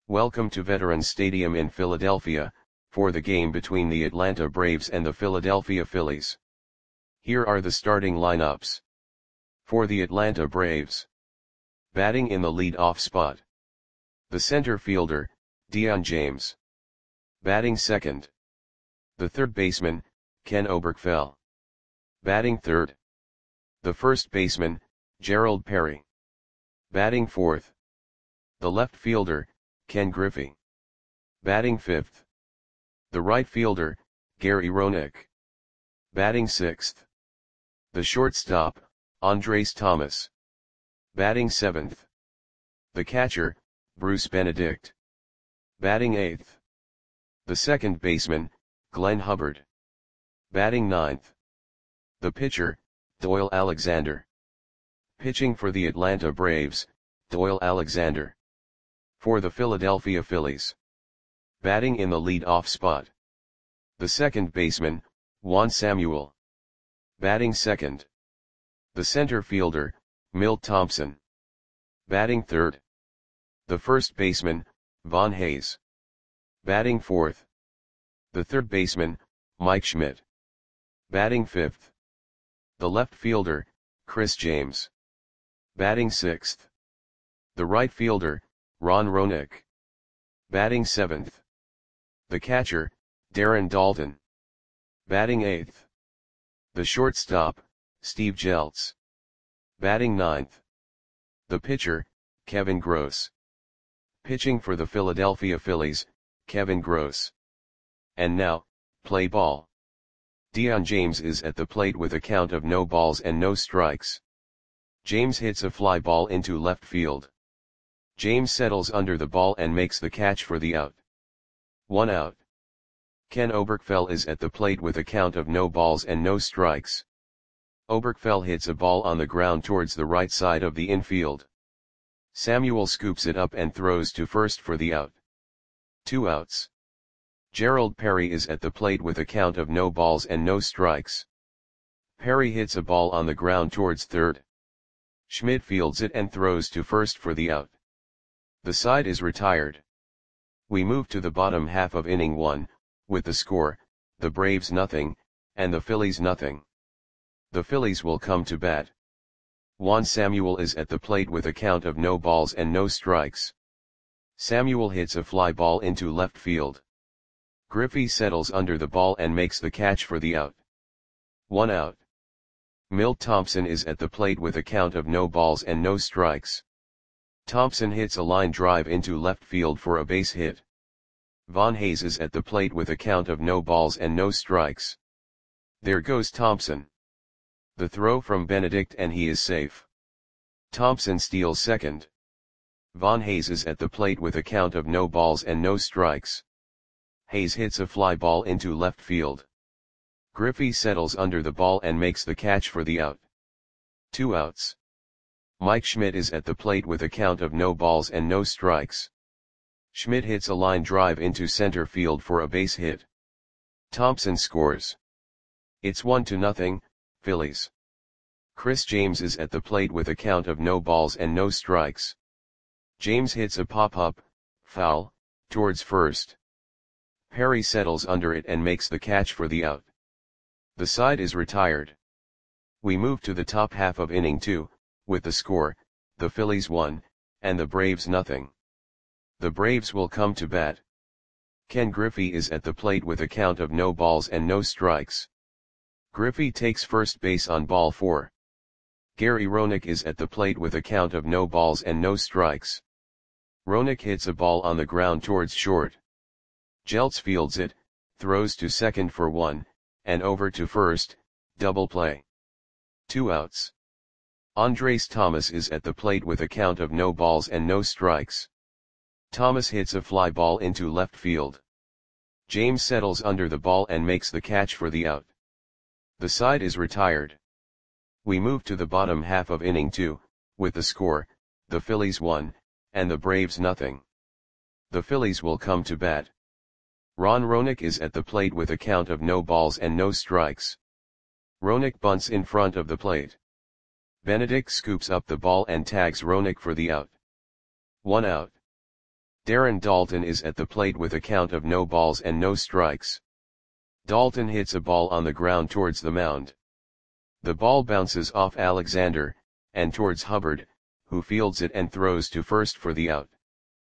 Welcome to Veterans Stadium in Philadelphia, for the game between the Atlanta Braves and the Philadelphia Phillies. Here are the starting lineups. For the Atlanta Braves. Batting in the lead-off spot. The center fielder, Dion James. Batting second. The third baseman, Ken Oberkfell. Batting third. The first baseman, Gerald Perry. Batting fourth. The left fielder, Ken Griffey. Batting fifth. The right fielder, Gary Roenick. Batting sixth. The shortstop, Andres Thomas. Batting seventh. The catcher, Bruce Benedict. Batting eighth. The second baseman, Glenn Hubbard. Batting ninth. The pitcher, Doyle Alexander. Pitching for the Atlanta Braves, Doyle Alexander. For the Philadelphia Phillies. Batting in the lead-off spot. The second baseman, Juan Samuel. Batting second. The center fielder, Milt Thompson. Batting third. The first baseman, Von Hayes. Batting fourth. The third baseman, Mike Schmidt. Batting fifth. The left fielder, Chris James. Batting sixth. The right fielder, Ron Roenick. Batting seventh. The catcher, Darren Daulton. Batting eighth. The shortstop, Steve Jeltz. Batting ninth. The pitcher, Kevin Gross. Pitching for the Philadelphia Phillies, Kevin Gross. And now, play ball. Dion James is at the plate with a count of no balls and no strikes. James hits a fly ball into left field. James settles under the ball and makes the catch for the out. 1 out. Ken Oberkfell is at the plate with a count of no balls and no strikes. Oberkfell hits a ball on the ground towards the right side of the infield. Samuel scoops it up and throws to first for the out. 2 outs. Gerald Perry is at the plate with a count of no balls and no strikes. Perry hits a ball on the ground towards third. Schmidt fields it and throws to first for the out. The side is retired. We move to the bottom half of inning 1, with the score, the Braves nothing, and the Phillies nothing. The Phillies will come to bat. Juan Samuel is at the plate with a count of no balls and no strikes. Samuel hits a fly ball into left field. Griffey settles under the ball and makes the catch for the out. 1 out. Milt Thompson is at the plate with a count of no balls and no strikes. Thompson hits a line drive into left field for a base hit. Von Hayes is at the plate with a count of no balls and no strikes. There goes Thompson. The throw from Benedict and he is safe. Thompson steals second. Von Hayes is at the plate with a count of no balls and no strikes. Hayes hits a fly ball into left field. Griffey settles under the ball and makes the catch for the out. 2 outs. Mike Schmidt is at the plate with a count of no balls and no strikes. Schmidt hits a line drive into center field for a base hit. Thompson scores. It's 1-0, Phillies. Chris James is at the plate with a count of no balls and no strikes. James hits a pop-up, foul, towards first. Perry settles under it and makes the catch for the out. The side is retired. We move to the top half of inning 2, with the score, the Phillies 1, and the Braves nothing. The Braves will come to bat. Ken Griffey is at the plate with a count of no balls and no strikes. Griffey takes first base on ball 4. Gary Roenick is at the plate with a count of no balls and no strikes. Roenick hits a ball on the ground towards short. Jeltz fields it, throws to second for 1, and over to first, double play. 2 outs. Andres Thomas is at the plate with a count of no balls and no strikes. Thomas hits a fly ball into left field. James settles under the ball and makes the catch for the out. The side is retired. We move to the bottom half of inning 2, with the score, the Phillies 1, and the Braves nothing. The Phillies will come to bat. Ron Roenick is at the plate with a count of no balls and no strikes. Roenick bunts in front of the plate. Benedict scoops up the ball and tags Roenick for the out. 1 out. Darren Daulton is at the plate with a count of no balls and no strikes. Daulton hits a ball on the ground towards the mound. The ball bounces off Alexander, and towards Hubbard, who fields it and throws to first for the out.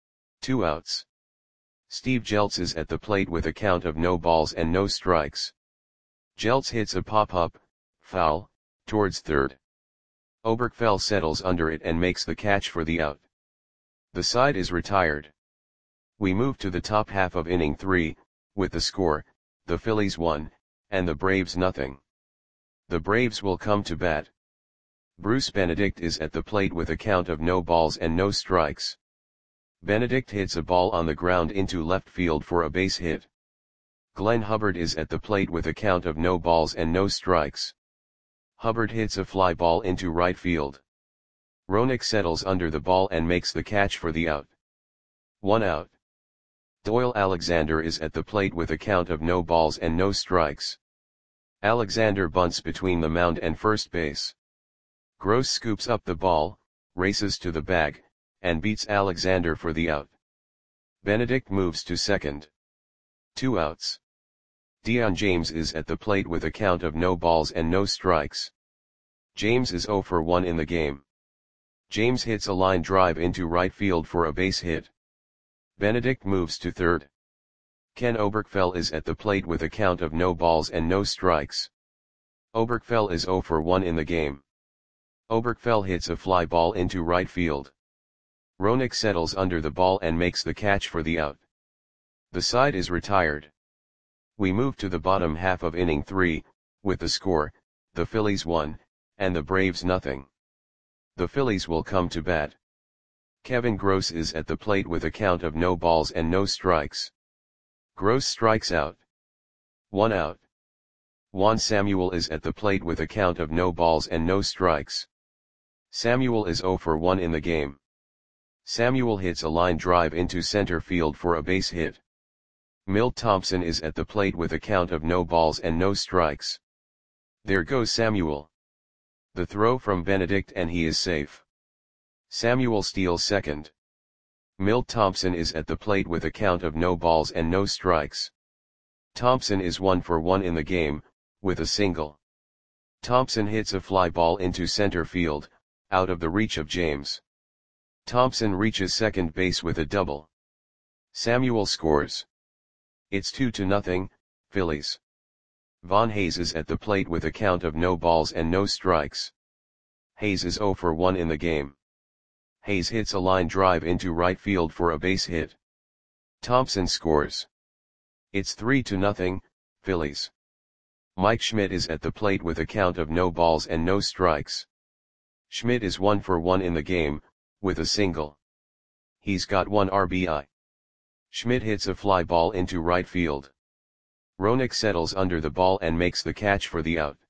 2 outs. Steve Jeltz is at the plate with a count of no balls and no strikes. Jeltz hits a pop-up, foul, towards third. Oberkfell settles under it and makes the catch for the out. The side is retired. We move to the top half of inning 3, with the score, the Phillies 1, and the Braves nothing. The Braves will come to bat. Bruce Benedict is at the plate with a count of no balls and no strikes. Benedict hits a ball on the ground into left field for a base hit. Glenn Hubbard is at the plate with a count of no balls and no strikes. Hubbard hits a fly ball into right field. Roenick settles under the ball and makes the catch for the out. 1 out. Doyle Alexander is at the plate with a count of no balls and no strikes. Alexander bunts between the mound and first base. Gross scoops up the ball, races to the bag, and beats Alexander for the out. Benedict moves to second. 2 outs. Dion James is at the plate with a count of no balls and no strikes. James is 0 for 1 in the game. James hits a line drive into right field for a base hit. Benedict moves to third. Ken Oberkfell is at the plate with a count of no balls and no strikes. Oberkfell is 0 for 1 in the game. Oberkfell hits a fly ball into right field. Roenick settles under the ball and makes the catch for the out. The side is retired. We move to the bottom half of inning 3, with the score, the Phillies 1, and the Braves nothing. The Phillies will come to bat. Kevin Gross is at the plate with a count of no balls and no strikes. Gross strikes out. 1 out. Juan Samuel is at the plate with a count of no balls and no strikes. Samuel is 0 for 1 in the game. Samuel hits a line drive into center field for a base hit. Milt Thompson is at the plate with a count of no balls and no strikes. There goes Samuel. The throw from Benedict and he is safe. Samuel steals second. Milt Thompson is at the plate with a count of no balls and no strikes. Thompson is 1 for 1 in the game, with a single. Thompson hits a fly ball into center field, out of the reach of James. Thompson reaches second base with a double. Samuel scores. It's 2-0, Phillies. Von Hayes is at the plate with a count of no balls and no strikes. Hayes is 0 for 1 in the game. Hayes hits a line drive into right field for a base hit. Thompson scores. It's 3-0, Phillies. Mike Schmidt is at the plate with a count of no balls and no strikes. Schmidt is 1 for 1 in the game, with a single. He's got 1 RBI. Schmidt hits a fly ball into right field. Roenick settles under the ball and makes the catch for the out.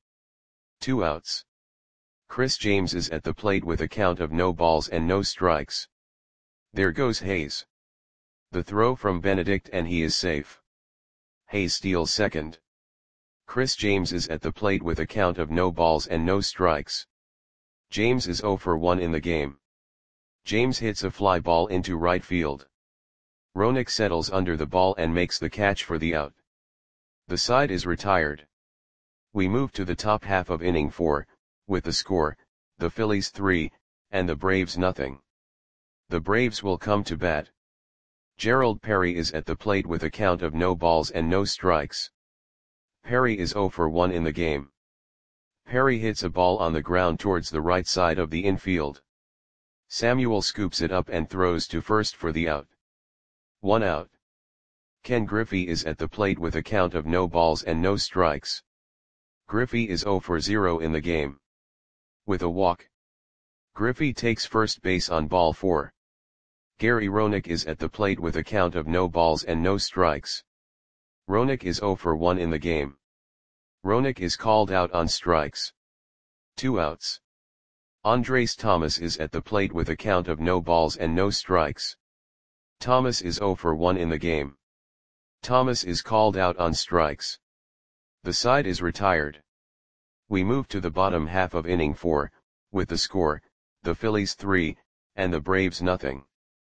2 outs. Chris James is at the plate with a count of no balls and no strikes. There goes Hayes. The throw from Benedict and he is safe. Hayes steals second. Chris James is at the plate with a count of no balls and no strikes. James is 0 for 1 in the game. James hits a fly ball into right field. Roenick settles under the ball and makes the catch for the out. The side is retired. We move to the top half of inning 4, with the score, the Phillies 3, and the Braves nothing. The Braves will come to bat. Gerald Perry is at the plate with a count of no balls and no strikes. Perry is 0 for 1 in the game. Perry hits a ball on the ground towards the right side of the infield. Samuel scoops it up and throws to first for the out. 1 out. Ken Griffey is at the plate with a count of no balls and no strikes. Griffey is 0 for 0 in the game. With a walk. Griffey takes first base on ball 4. Gary Roenick is at the plate with a count of no balls and no strikes. Roenick is 0 for 1 in the game. Roenick is called out on strikes. 2 outs. Andres Thomas is at the plate with a count of no balls and no strikes. Thomas is 0 for 1 in the game. Thomas is called out on strikes. The side is retired. We move to the bottom half of inning 4, with the score, the Phillies 3, and the Braves nothing.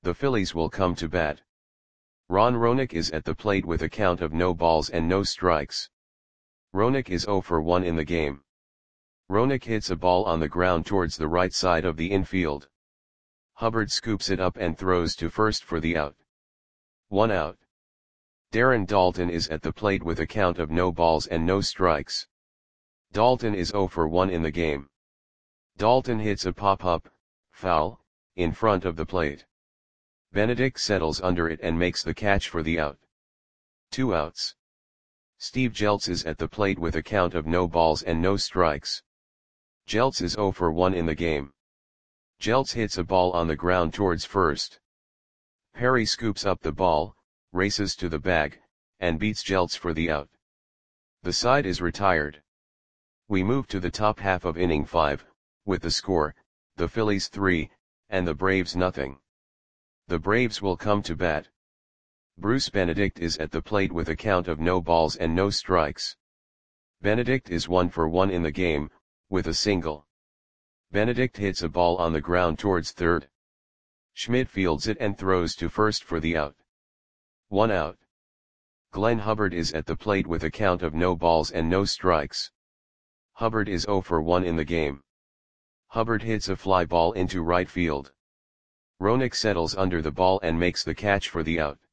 The Phillies will come to bat. Ron Roenick is at the plate with a count of no balls and no strikes. Roenick is 0 for 1 in the game. Roenick hits a ball on the ground towards the right side of the infield. Hubbard scoops it up and throws to first for the out. 1 out. Darren Daulton is at the plate with a count of no balls and no strikes. Daulton is 0 for 1 in the game. Daulton hits a pop-up, foul, in front of the plate. Benedict settles under it and makes the catch for the out. 2 outs. Steve Jeltz is at the plate with a count of no balls and no strikes. Jeltz is 0 for 1 in the game. Jeltz hits a ball on the ground towards first. Perry scoops up the ball, races to the bag, and beats Jeltz for the out. The side is retired. We move to the top half of inning 5, with the score, the Phillies 3, and the Braves nothing. The Braves will come to bat. Bruce Benedict is at the plate with a count of no balls and no strikes. Benedict is 1 for 1 in the game, with a single. Benedict hits a ball on the ground towards third. Schmidt fields it and throws to first for the out. 1 out. Glenn Hubbard is at the plate with a count of no balls and no strikes. Hubbard is 0 for 1 in the game. Hubbard hits a fly ball into right field. Roenick settles under the ball and makes the catch for the out.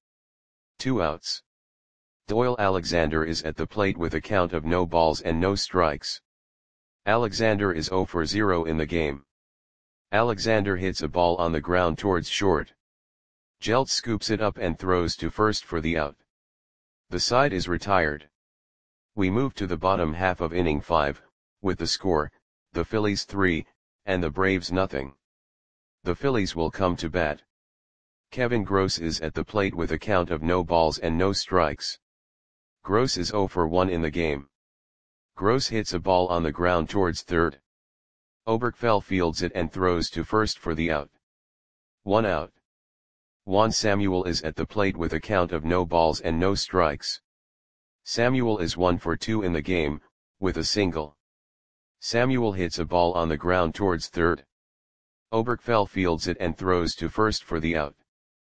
2 outs. Doyle Alexander is at the plate with a count of no balls and no strikes. Alexander is 0 for 0 in the game. Alexander hits a ball on the ground towards short. Jeltz scoops it up and throws to first for the out. The side is retired. We move to the bottom half of inning 5, with the score, the Phillies 3, and the Braves nothing. The Phillies will come to bat. Kevin Gross is at the plate with a count of no balls and no strikes. Gross is 0 for 1 in the game. Gross hits a ball on the ground towards third. Oberkfell fields it and throws to first for the out. 1 out. Juan Samuel is at the plate with a count of no balls and no strikes. Samuel is 1 for 2 in the game, with a single. Samuel hits a ball on the ground towards third. Oberkfell fields it and throws to first for the out.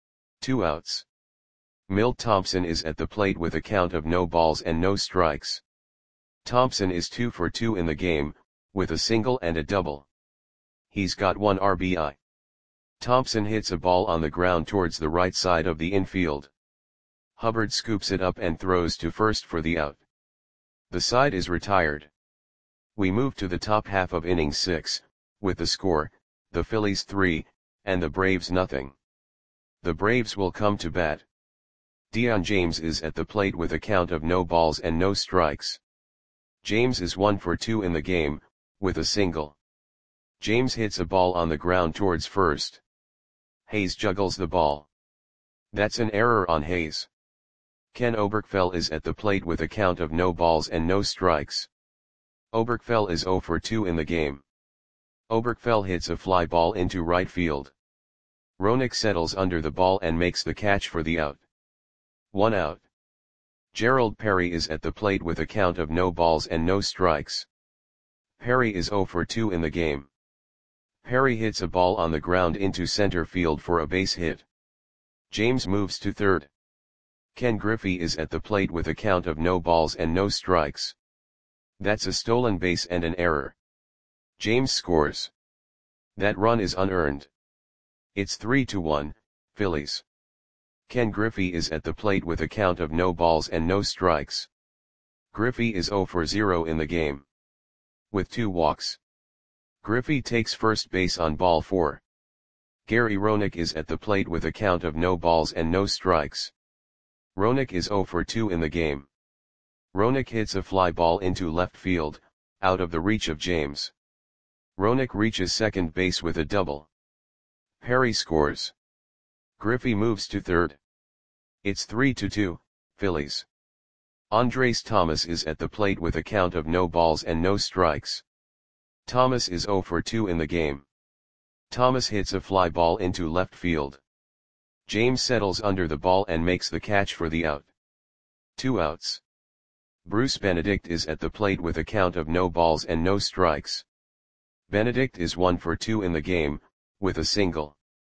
2 outs. Milt Thompson is at the plate with a count of no balls and no strikes. Thompson is 2 for 2 in the game, with a single and a double. He's got 1 RBI. Thompson hits a ball on the ground towards the right side of the infield. Hubbard scoops it up and throws to first for the out. The side is retired. We move to the top half of inning 6, with the score, the Phillies 3, and the Braves nothing. The Braves will come to bat. Dion James is at the plate with a count of no balls and no strikes. James is 1 for 2 in the game, with a single. James hits a ball on the ground towards first. Hayes juggles the ball. That's an error on Hayes. Ken Oberkfell is at the plate with a count of no balls and no strikes. Oberkfell is 0 for 2 in the game. Oberkfell hits a fly ball into right field. Roenick settles under the ball and makes the catch for the out. 1 out. Gerald Perry is at the plate with a count of no balls and no strikes. Perry is 0 for 2 in the game. Perry hits a ball on the ground into center field for a base hit. James moves to third. Ken Griffey is at the plate with a count of no balls and no strikes. That's a stolen base and an error. James scores. That run is unearned. It's 3-1, Phillies. Ken Griffey is at the plate with a count of no balls and no strikes. Griffey is 0 for 0 in the game. With 2 walks. Griffey takes first base on ball 4. Gary Roenick is at the plate with a count of no balls and no strikes. Roenick is 0 for 2 in the game. Roenick hits a fly ball into left field, out of the reach of James. Roenick reaches second base with a double. Perry scores. Griffey moves to third. It's 3-2, Phillies. Andres Thomas is at the plate with a count of no balls and no strikes. Thomas is 0 for 2 in the game. Thomas hits a fly ball into left field. James settles under the ball and makes the catch for the out. 2 outs. Bruce Benedict is at the plate with a count of no balls and no strikes. Benedict is 1 for 2 in the game, with a single.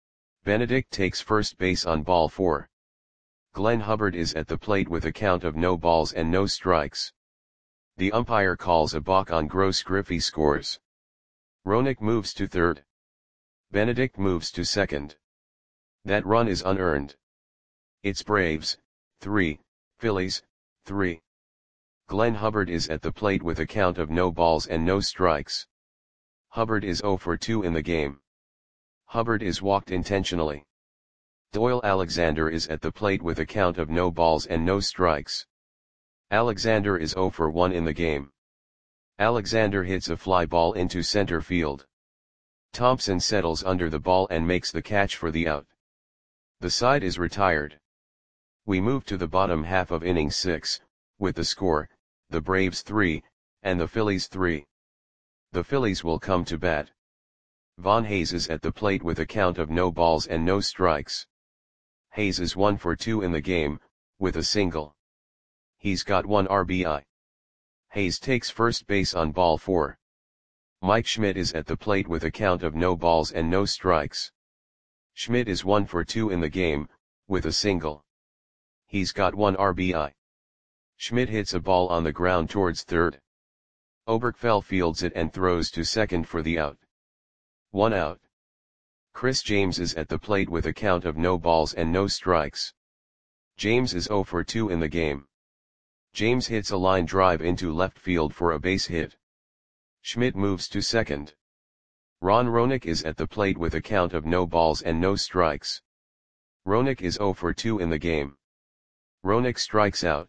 Benedict takes first base on ball 4. Glenn Hubbard is at the plate with a count of no balls and no strikes. The umpire calls a balk on Gross. Griffey scores. Roenick moves to third. Benedict moves to second. That run is unearned. It's Braves, 3, Phillies, 3. Glenn Hubbard is at the plate with a count of no balls and no strikes. Hubbard is 0 for 2 in the game. Hubbard is walked intentionally. Doyle Alexander is at the plate with a count of no balls and no strikes. Alexander is 0 for 1 in the game. Alexander hits a fly ball into center field. Thompson settles under the ball and makes the catch for the out. The side is retired. We move to the bottom half of inning 6, with the score, the Braves 3, and the Phillies 3. The Phillies will come to bat. Von Hayes is at the plate with a count of no balls and no strikes. Hayes is 1 for 2 in the game, with a single. He's got 1 RBI. Hayes takes first base on ball 4. Mike Schmidt is at the plate with a count of no balls and no strikes. Schmidt is 1 for 2 in the game, with a single. He's got 1 RBI. Schmidt hits a ball on the ground towards third. Oberkfell fields it and throws to second for the out. 1 out. Chris James is at the plate with a count of no balls and no strikes. James is 0 for 2 in the game. James hits a line drive into left field for a base hit. Schmidt moves to second. Ron Roenick is at the plate with a count of no balls and no strikes. Roenick is 0 for 2 in the game. Roenick strikes out.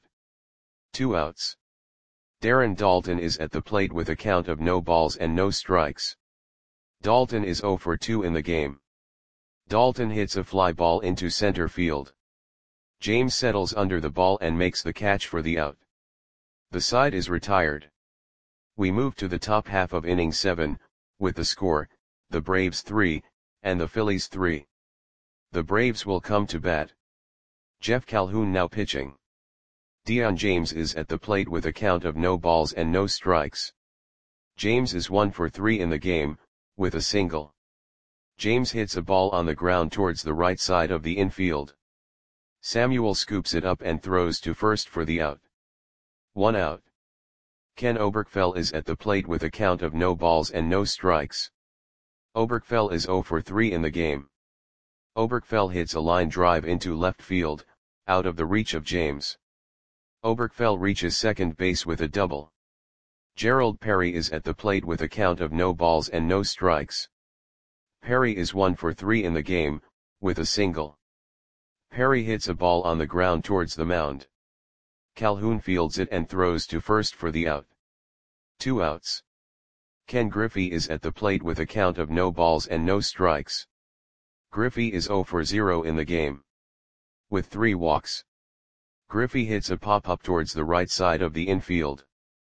2 outs. Darren Daulton is at the plate with a count of no balls and no strikes. Daulton is 0 for 2 in the game. Daulton hits a fly ball into center field. James settles under the ball and makes the catch for the out. The side is retired. We move to the top half of inning 7, with the score, the Braves 3, and the Phillies 3. The Braves will come to bat. Jeff Calhoun now pitching. Dion James is at the plate with a count of no balls and no strikes. James is 1 for 3 in the game, with a single. James hits a ball on the ground towards the right side of the infield. Samuel scoops it up and throws to first for the out. 1 out. Ken Oberkfell is at the plate with a count of no balls and no strikes. Oberkfell is 0 for 3 in the game. Oberkfell hits a line drive into left field, out of the reach of James. Oberkfell reaches second base with a double. Gerald Perry is at the plate with a count of no balls and no strikes. Perry is 1 for 3 in the game, with a single. Perry hits a ball on the ground towards the mound. Calhoun fields it and throws to first for the out. 2 outs. Ken Griffey is at the plate with a count of no balls and no strikes. Griffey is 0 for 0 in the game. With 3 walks. Griffey hits a pop-up towards the right side of the infield.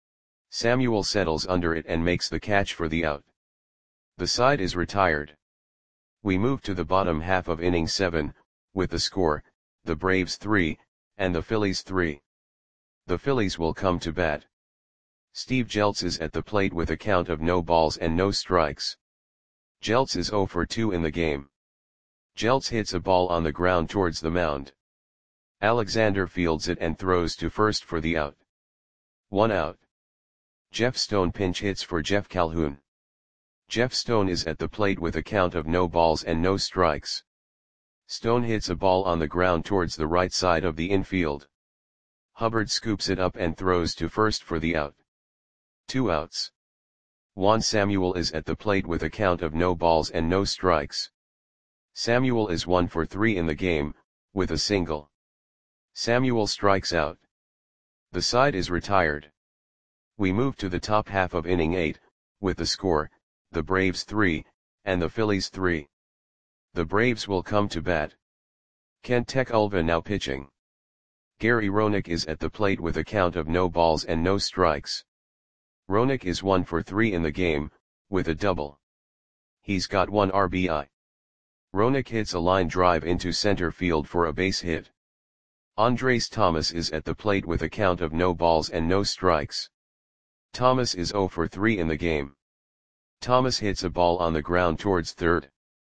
Samuel settles under it and makes the catch for the out. The side is retired. We move to the bottom half of inning 7, with the score, the Braves 3, and the Phillies 3. The Phillies will come to bat. Steve Jeltz is at the plate with a count of no balls and no strikes. Jeltz is 0 for 2 in the game. Jeltz hits a ball on the ground towards the mound. Alexander fields it and throws to first for the out. 1 out. Jeff Stone pinch hits for Jeff Calhoun. Jeff Stone is at the plate with a count of no balls and no strikes. Stone hits a ball on the ground towards the right side of the infield. Hubbard scoops it up and throws to first for the out. 2 outs. Juan Samuel is at the plate with a count of no balls and no strikes. Samuel is 1 for 3 in the game, with a single. Samuel strikes out. The side is retired. We move to the top half of inning 8, with the score, the Braves 3, and the Phillies 3. The Braves will come to bat. Kent Tekulve now pitching. Gary Roenick is at the plate with a count of no balls and no strikes. Roenick is 1 for 3 in the game, with a double. He's got 1 RBI. Roenick hits a line drive into center field for a base hit. Andres Thomas is at the plate with a count of no balls and no strikes. Thomas is 0 for 3 in the game. Thomas hits a ball on the ground towards third.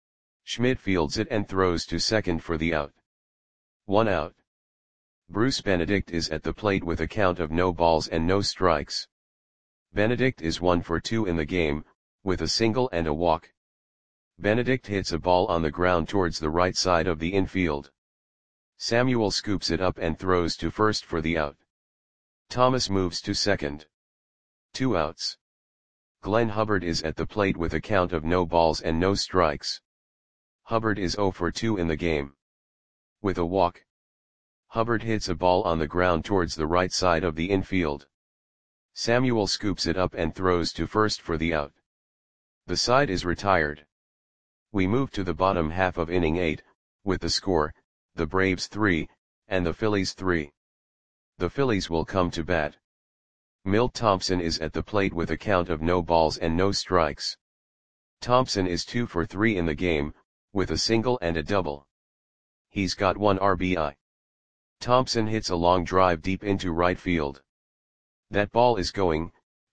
Schmidt fields it and throws to second for the out. 1 out. Bruce Benedict is at the plate with a count of no balls and no strikes. Benedict is 1 for 2 in the game, with a single and a walk. Benedict hits a ball on the ground towards the right side of the infield. Samuel scoops it up and throws to first for the out. Thomas moves to second. 2 outs. Glenn Hubbard is at the plate with a count of no balls and no strikes. Hubbard is 0 for 2 in the game. With a walk. Hubbard hits a ball on the ground towards the right side of the infield. Samuel scoops it up and throws to first for the out. The side is retired. We move to the bottom half of inning 8, with the score, the Braves 3, and the Phillies 3. The Phillies will come to bat. Milt Thompson is at the plate with a count of no balls and no strikes. Thompson is 2 for 3 in the game, with a single and a double. He's got 1 RBI. Thompson hits a long drive deep into right field. That ball is going,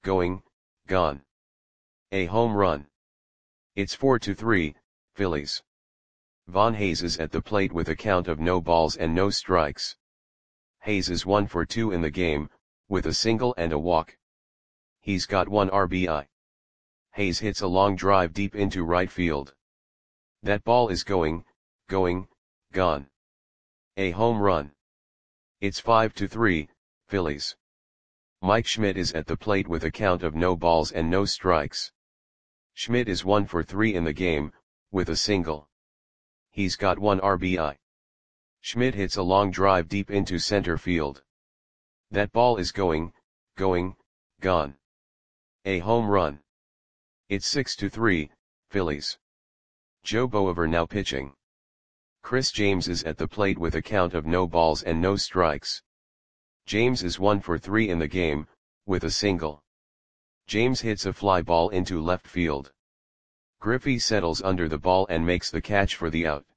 gone. A home run. It's 4-3, Phillies. Von Hayes is at the plate with a count of no balls and no strikes. Hayes is 1 for 2 in the game, with a single and a walk. He's got 1 RBI. Hayes hits a long drive deep into right field. That ball is going, gone. A home run. It's 5-3, Phillies. Mike Schmidt is at the plate with a count of no balls and no strikes. Schmidt is 1 for 3 in the game, with a single. He's got 1 RBI. Schmidt hits a long drive deep into center field. That ball is going, gone. A home run. It's 6-3, Phillies. Joe Boever now pitching. Chris James is at the plate with a count of no balls and no strikes. James is 1 for 3 in the game, with a single. James hits a fly ball into left field. Griffey settles under the ball and makes the catch for the out.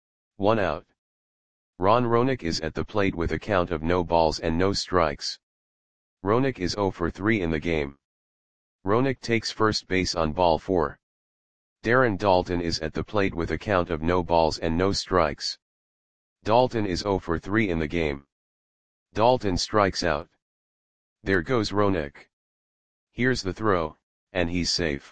1 out. Ron Roenick is at the plate with a count of no balls and no strikes. Roenick is 0 for 3 in the game. Roenick takes first base on ball 4. Darren Daulton is at the plate with a count of no balls and no strikes. Daulton is 0 for 3 in the game. Daulton strikes out. There goes Roenick. Here's the throw, and he's safe.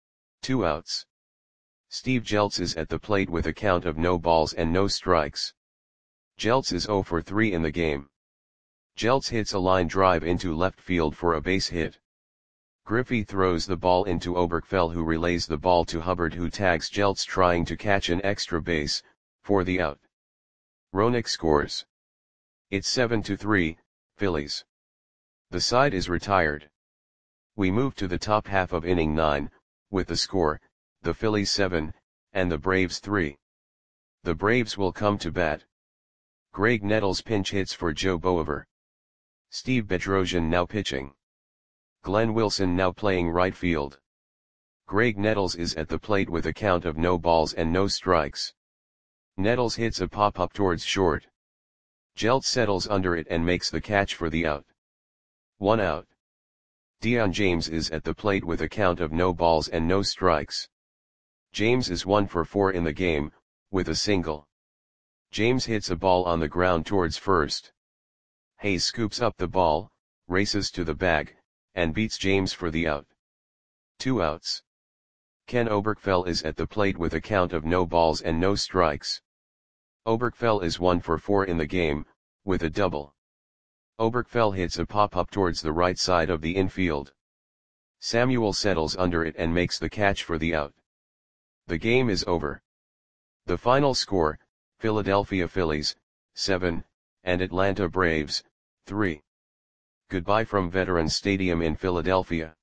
2 outs. Steve Jeltz is at the plate with a count of no balls and no strikes. Jeltz is 0 for 3 in the game. Jeltz hits a line drive into left field for a base hit. Griffey throws the ball into Oberkfell, who relays the ball to Hubbard, who tags Jeltz trying to catch an extra base, for the out. Roenick scores. It's 7-3, Phillies. The side is retired. We move to the top half of inning 9, with the score, the Phillies 7, and the Braves 3. The Braves will come to bat. Greg Nettles pinch hits for Joe Boever. Steve Bedrosian now pitching. Glenn Wilson now playing right field. Greg Nettles is at the plate with a count of no balls and no strikes. Nettles hits a pop-up towards short. Jeltz settles under it and makes the catch for the out. 1 out. Dion James is at the plate with a count of no balls and no strikes. James is 1 for 4 in the game, with a single. James hits a ball on the ground towards first. Hayes scoops up the ball, races to the bag, and beats James for the out. 2 outs. Ken Oberkfell is at the plate with a count of no balls and no strikes. Oberkfell is 1 for 4 in the game, with a double. Oberkfell hits a pop-up towards the right side of the infield. Samuel settles under it and makes the catch for the out. The game is over. The final score, Philadelphia Phillies, 7, and Atlanta Braves, 3. Goodbye from Veterans Stadium in Philadelphia.